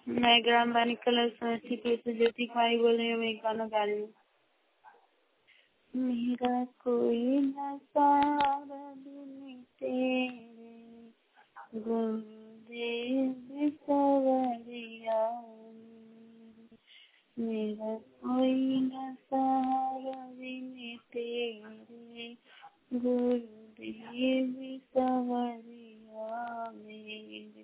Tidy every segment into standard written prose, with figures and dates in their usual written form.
मैं ग्राम वाणी कलर समस्तीपुर से ज्योति कुमारी बोल रही हूँ। मैं एक गाना गा रही हूँ। मेरा कोई न सहारा बिन तेरे, गुरुदेव सवरिया। मेरा कोई न सहारा बिन तेरे, गुरुदेव सवरिया। मेरे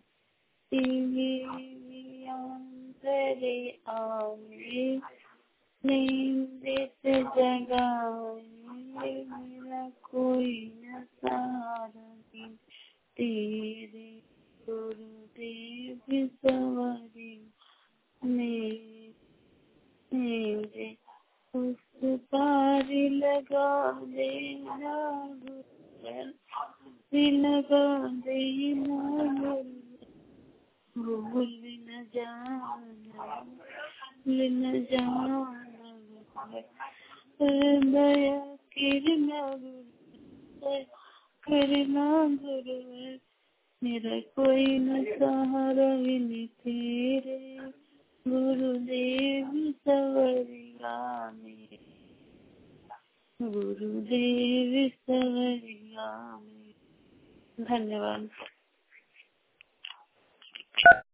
तेरे आवे नींद से जगाए। मेरा कोई न सहारा बिन तेरे, गुरुदेव सवरिया। मेरे उस पार लगा देना लगा देना, भूल न जाना, भूल न जाना। दया करना गुरुवर, मेरा कोई न सहारा बिन तेरे, गुरुदेव सवरिया। मेरे गुरुदेव सवरिया। धन्यवाद।